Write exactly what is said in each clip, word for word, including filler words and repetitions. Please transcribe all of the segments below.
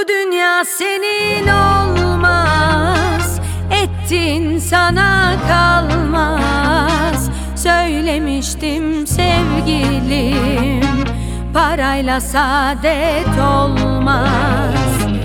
Bu dünya senin olmaz, ettin sana kalmaz. Söylemiştim sevgilim, parayla saadet olmaz.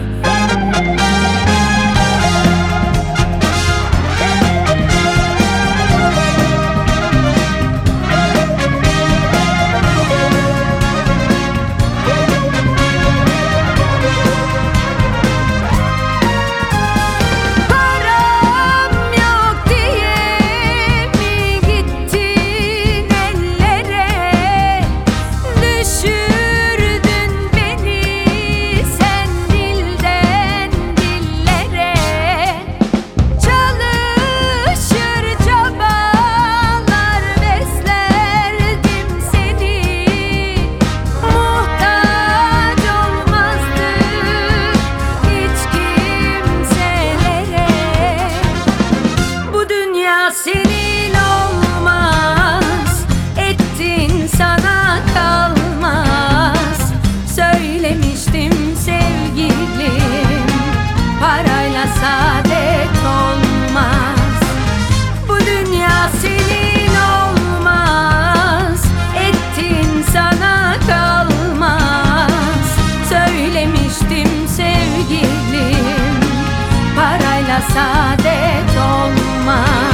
Senin olmaz, ettin sana kalmaz. Söylemiştim sevgilim, parayla saadet olmaz. Bu dünya senin olmaz, ettin sana kalmaz. Söylemiştim sevgilim, parayla saadet olmaz.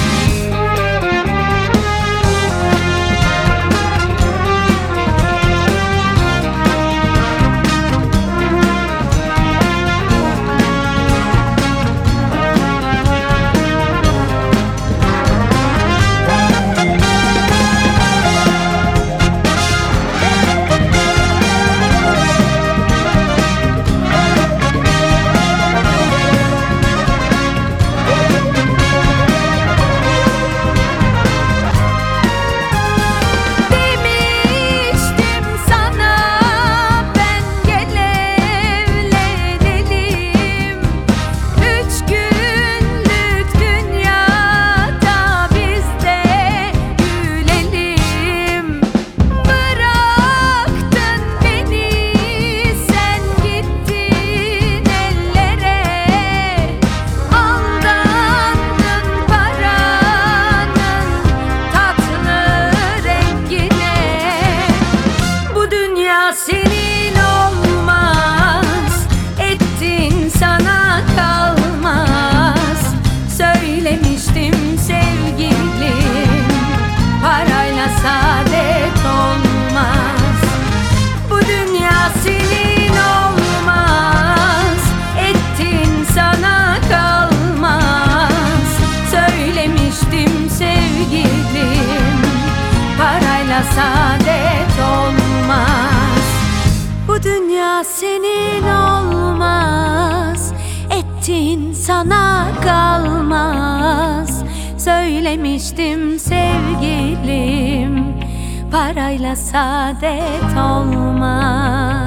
Senin olmaz, ettin sana kalmaz. Söylemiştim sevgilim, parayla saadet olmaz. Bu dünya senin olmaz, ettin sana kalmaz. Söylemiştim sevgilim, parayla saadet olmaz. Bu dünya senin olmaz, ettin sana kalmaz. Söylemiştim sevgilim, parayla saadet olmaz.